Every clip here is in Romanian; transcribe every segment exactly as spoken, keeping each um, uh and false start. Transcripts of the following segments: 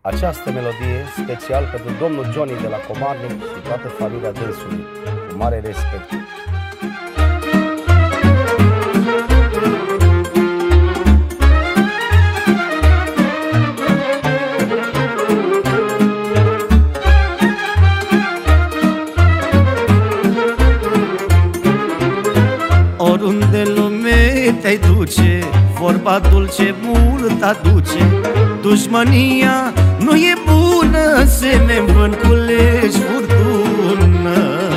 Această melodie special pentru domnul Johnny de la Comarnic și toată familia dânsului, cu mare respect. Oriunde lume te-ai duce, vorba dulce mult aduce. Dușmânia nu e bună, semeni vânculești furtună.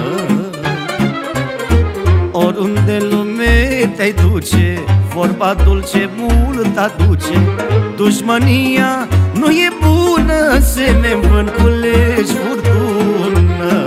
Oriunde lume te-ai duce, vorba dulce mult aduce. Dușmânia nu e bună, semeni vânculești furtună.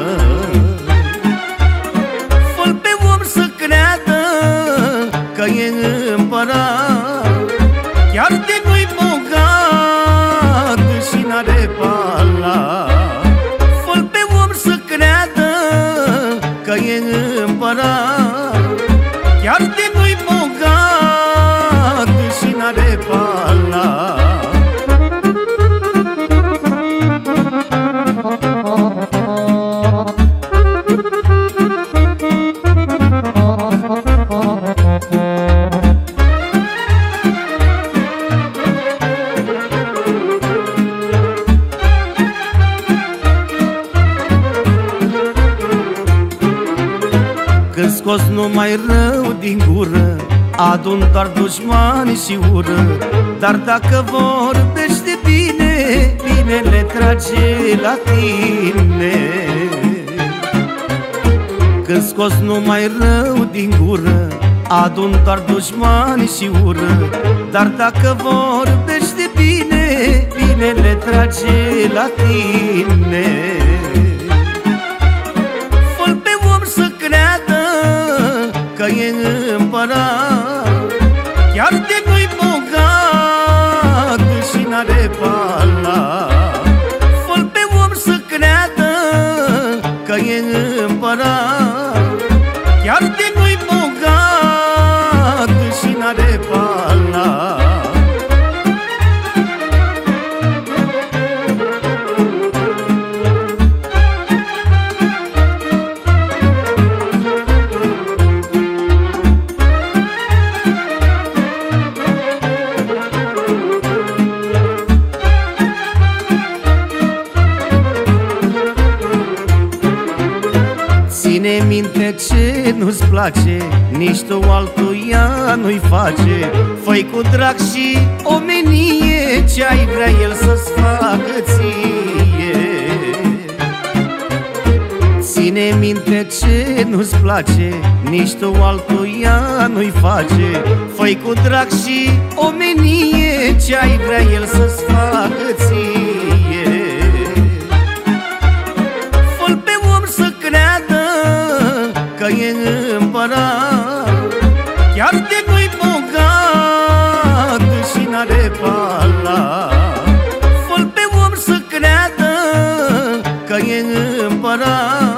Fă-l pe om să creadă că e împărat, chiar de nu-i bogat și n-are palat. Fă-l pe om să creadă că e împărat, chiar de nu-i bogat și n-are palat. Când scos numai rău din gură, adun doar dușmani și ură. Dar dacă vorbești de bine, binele trage la tine. Când scos numai rău din gură, adun doar dușmani și ură. Dar dacă vorbești de bine, binele trage la tine. Fă-l pe om să creadă că e împărat, chiar de nu-i bogat și n-are palat. Fă-l pe om să creadă că e împărat, chiar de nu-i bogat și n-are palat. Ține minte ce nu-ți place, nici tu altuia nu-i face. Fă-i cu drag și omenie ce-ai vrea el să-ți facă ție. Ține minte ce nu-ți place, nici tu altuia nu-i face. Fă-i cu drag și omenie ce-ai vrea el să-ți facă ție. Fă-l pe om să creadă că e împărat, chiar de nu-i bogat și n-are palat. Fă-l pe om să creadă că e împărat,